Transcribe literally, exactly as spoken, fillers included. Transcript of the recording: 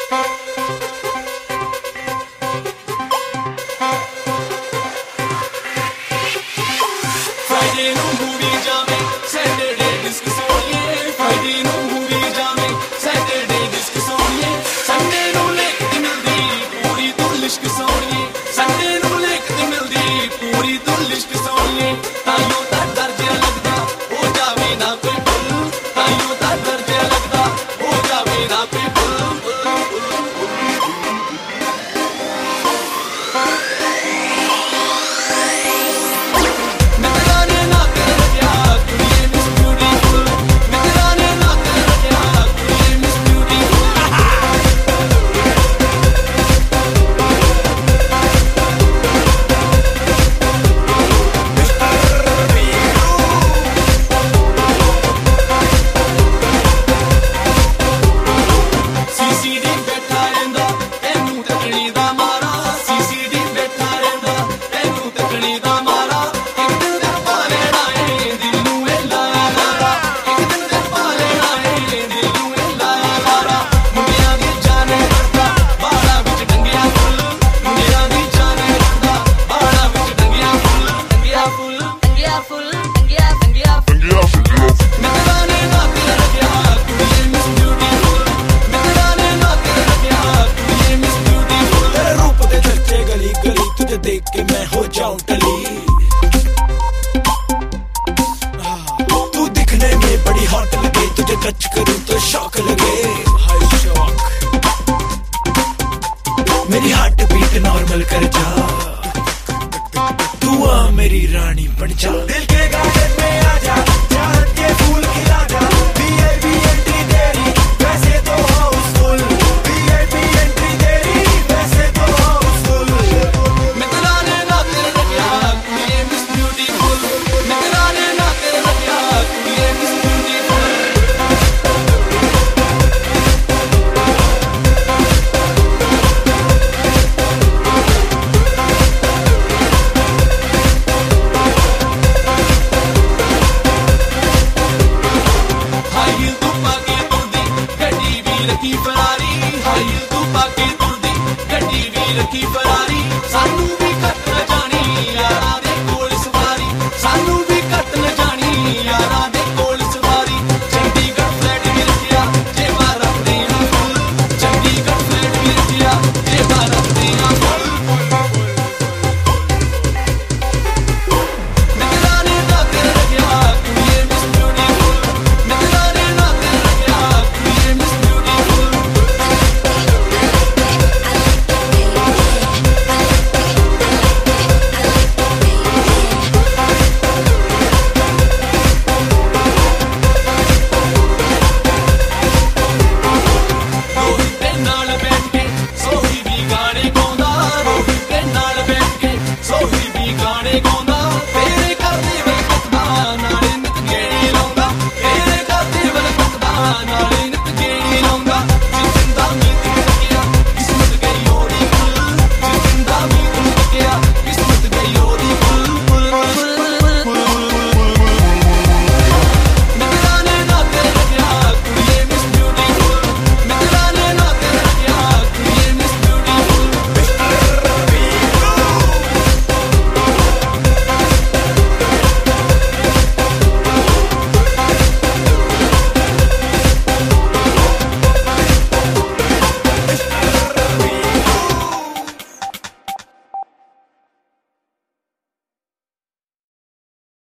Friday no movie jaame, Saturday disc soniye. Friday no movie jaame, Saturday disc soniye. Sunday no lek di mildi, puri tu lishk soniye. Sunday no lek di mildi, puri tu lishk soniye. Tayo ta darja lagda, ho jaave na koi pul. Tayo ta darja lagda, ho jaave na koi pul. देख के मैं हो जाऊं टली, तू दिखने में बड़ी हॉट लगे, तुझे टच करूं तो शौक लगे, हाय शौक। मेरी हार्ट बीट नॉर्मल कर जा, तू आ मेरी रानी बन जा। दिल के गार्डन में आ जा, चाहत के फूल खिला जा। वीआईपी एंट्री तेरी, वैसे तो हाउसफुल। वीआईपी एंट्री तेरी, वैसे तो हाउसफुल। मैं तेरे ना तेरे रखिया, तू ये मिस ब्यूटीफुल। मैं तेरे ना तेरे रखिया, तू ये मिस ब्यूटीफुल। हाई हील तू पाके तुरदी, गड्डी भी रखी फरारी। हाई हील तू पाके तुरदी, गड्डी भी रखी फरारी। सानू भी खतरा जा